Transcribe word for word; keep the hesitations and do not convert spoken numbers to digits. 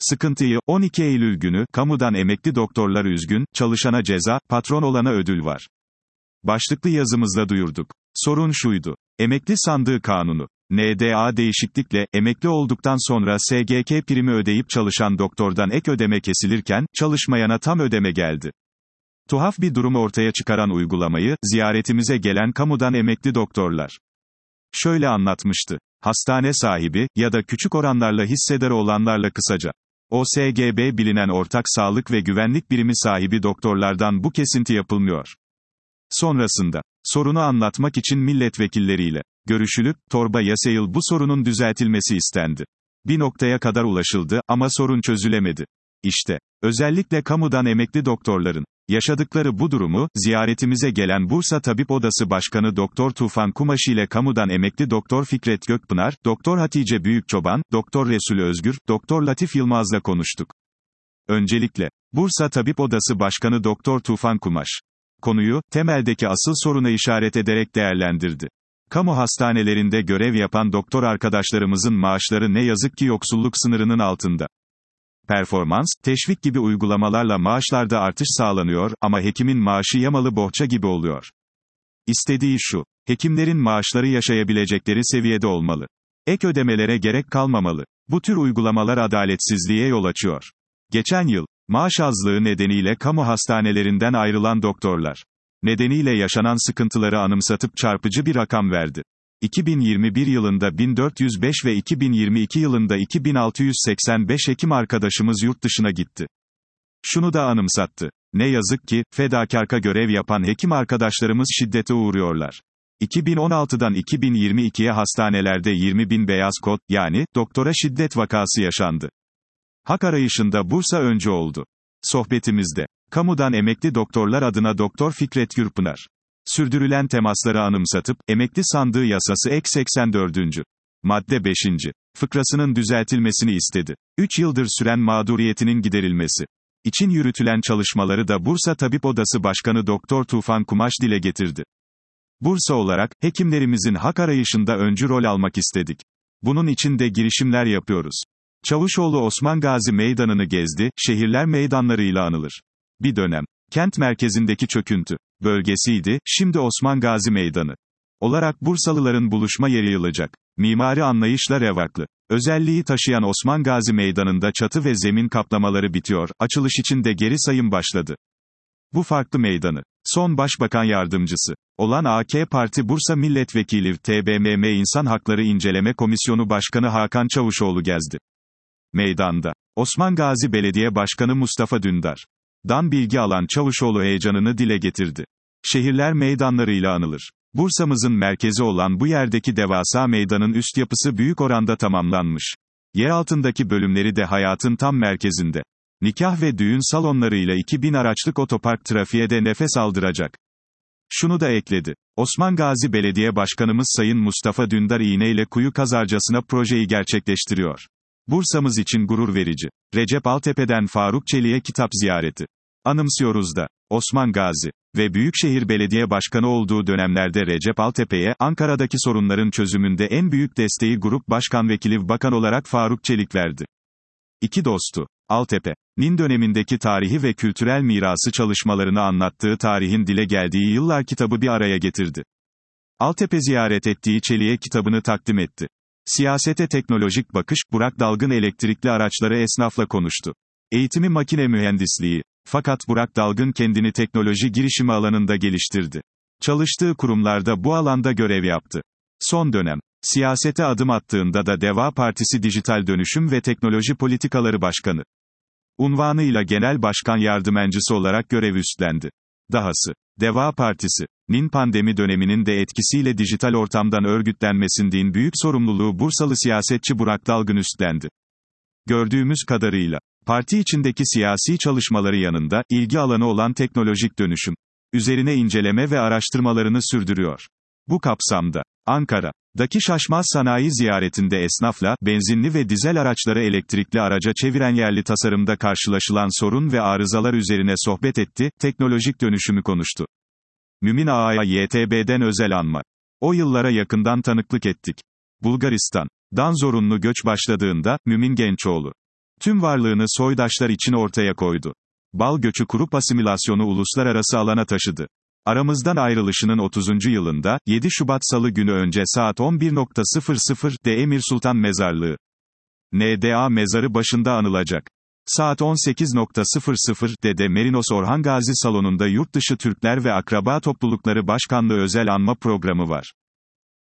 Sıkıntıyı, on iki Eylül günü, kamudan emekli doktorlar üzgün, çalışana ceza, patron olana ödül var. Başlıklı yazımızda duyurduk. Sorun şuydu. Emekli sandığı kanunu. N D A değişiklikle, emekli olduktan sonra S G K primi ödeyip çalışan doktordan ek ödeme kesilirken, çalışmayana tam ödeme geldi. Tuhaf bir durum ortaya çıkaran uygulamayı, ziyaretimize gelen kamudan emekli doktorlar şöyle anlatmıştı. Hastane sahibi, ya da küçük oranlarla hissedarı olanlarla kısaca. O S G B bilinen ortak sağlık ve güvenlik birimi sahibi doktorlardan bu kesinti yapılmıyor. Sonrasında, sorunu anlatmak için milletvekilleriyle görüşülüp, torba yasayıl bu sorunun düzeltilmesi istendi. Bir noktaya kadar ulaşıldı, ama sorun çözülemedi. İşte, özellikle kamudan emekli doktorların yaşadıkları bu durumu, ziyaretimize gelen Bursa Tabip Odası Başkanı Doktor Tufan Kumaş ile kamudan emekli Doktor Fikret Gökpınar, Doktor Hatice Büyükçoban, Doktor Resul Özgür, Doktor Latif Yılmaz'la konuştuk. Öncelikle, Bursa Tabip Odası Başkanı Doktor Tufan Kumaş konuyu, temeldeki asıl soruna işaret ederek değerlendirdi. Kamu hastanelerinde görev yapan doktor arkadaşlarımızın maaşları ne yazık ki yoksulluk sınırının altında. Performans, teşvik gibi uygulamalarla maaşlarda artış sağlanıyor, ama hekimin maaşı yamalı bohça gibi oluyor. İstediği şu, hekimlerin maaşları yaşayabilecekleri seviyede olmalı. Ek ödemelere gerek kalmamalı. Bu tür uygulamalar adaletsizliğe yol açıyor. Geçen yıl, maaş azlığı nedeniyle kamu hastanelerinden ayrılan doktorlar nedeniyle yaşanan sıkıntıları anımsatıp çarpıcı bir rakam verdi. iki bin yirmi bir yılında bin dört yüz beş ve iki bin yirmi iki yılında iki bin altı yüz seksen beş hekim arkadaşımız yurt dışına gitti. Şunu da anımsattı. Ne yazık ki, fedakarca görev yapan hekim arkadaşlarımız şiddete uğruyorlar. iki bin on altıdan iki bin yirmi ikiye hastanelerde yirmi bin beyaz kod, yani, doktora şiddet vakası yaşandı. Hak arayışında Bursa öncü oldu. Sohbetimizde, kamudan emekli doktorlar adına Doktor Fikret Gürpınar sürdürülen temasları anımsatıp, emekli sandığı yasası ek seksen dördüncü madde beşinci fıkrasının düzeltilmesini istedi. üç yıldır süren mağduriyetinin giderilmesi için yürütülen çalışmaları da Bursa Tabip Odası Başkanı Doktor Tufan Kumaş dile getirdi. Bursa olarak, hekimlerimizin hak arayışında öncü rol almak istedik. Bunun için de girişimler yapıyoruz. Çavuşoğlu Osman Gazi Meydanı'nı gezdi, şehirler meydanlarıyla anılır. Bir dönem, kent merkezindeki çöküntü bölgesiydi, şimdi Osman Gazi Meydanı olarak Bursalıların buluşma yeri yılacak. Mimari anlayışla revaklı özelliği taşıyan Osman Gazi Meydanı'nda çatı ve zemin kaplamaları bitiyor, açılış için de geri sayım başladı. Bu farklı meydanı, son Başbakan Yardımcısı olan A K Parti Bursa Milletvekili T B M M İnsan Hakları İnceleme Komisyonu Başkanı Hakan Çavuşoğlu gezdi. Meydanda, Osman Gazi Belediye Başkanı Mustafa Dündar dan bilgi alan Çavuşoğlu heyecanını dile getirdi. Şehirler meydanlarıyla anılır. Bursa'mızın merkezi olan bu yerdeki devasa meydanın üst yapısı büyük oranda tamamlanmış. Yer altındaki bölümleri de hayatın tam merkezinde. Nikah ve düğün salonlarıyla iki bin araçlık otopark trafiğe de nefes aldıracak. Şunu da ekledi. Osman Gazi Belediye Başkanımız Sayın Mustafa Dündar iğneyle kuyu kazarcasına projeyi gerçekleştiriyor. Bursa'mız için gurur verici. Recep Altepe'den Faruk Çelik'e kitap ziyareti. Anımsıyoruz da, Osman Gazi ve Büyükşehir Belediye Başkanı olduğu dönemlerde Recep Altepe'ye, Ankara'daki sorunların çözümünde en büyük desteği Grup Başkan Vekili Bakan olarak Faruk Çelik verdi. İki dostu, Altepe'nin dönemindeki tarihi ve kültürel mirası çalışmalarını anlattığı Tarihin Dile Geldiği Yıllar kitabı bir araya getirdi. Altepe ziyaret ettiği Çelik'e kitabını takdim etti. Siyasete teknolojik bakış, Burak Dalgın elektrikli araçları esnafla konuştu. Eğitimi makine mühendisliği. Fakat Burak Dalgın kendini teknoloji girişimi alanında geliştirdi. Çalıştığı kurumlarda bu alanda görev yaptı. Son dönem, siyasete adım attığında da Deva Partisi Dijital Dönüşüm ve Teknoloji Politikaları Başkanı unvanıyla Genel Başkan Yardımcısı olarak görev üstlendi. Dahası, Deva Partisi'nin pandemi döneminin de etkisiyle dijital ortamdan örgütlenmesinin büyük sorumluluğu Bursalı siyasetçi Burak Dalgın üstlendi. Gördüğümüz kadarıyla, parti içindeki siyasi çalışmaları yanında, ilgi alanı olan teknolojik dönüşüm üzerine inceleme ve araştırmalarını sürdürüyor. Bu kapsamda, Ankara'daki Şaşmaz Sanayi ziyaretinde esnafla, benzinli ve dizel araçları elektrikli araca çeviren yerli tasarımda karşılaşılan sorun ve arızalar üzerine sohbet etti, teknolojik dönüşümü konuştu. Mümin Ağa'ya Y T B'den özel anma. O yıllara yakından tanıklık ettik. Bulgaristan'dan zorunlu göç başladığında, Mümin Gençoğlu Tüm varlığını soydaşlar için ortaya koydu. Bal göçü kurup asimilasyonu uluslararası alana taşıdı. Aramızdan ayrılışının otuzuncu yılında, yedi Şubat Salı günü önce saat on bir sıfır sıfır'de Emir Sultan Mezarlığı, N D A mezarı başında anılacak. Saat on sekiz sıfır sıfır'de de Merinos Orhan Gazi Salonu'nda Yurtdışı Türkler ve Akraba Toplulukları Başkanlığı özel anma programı var.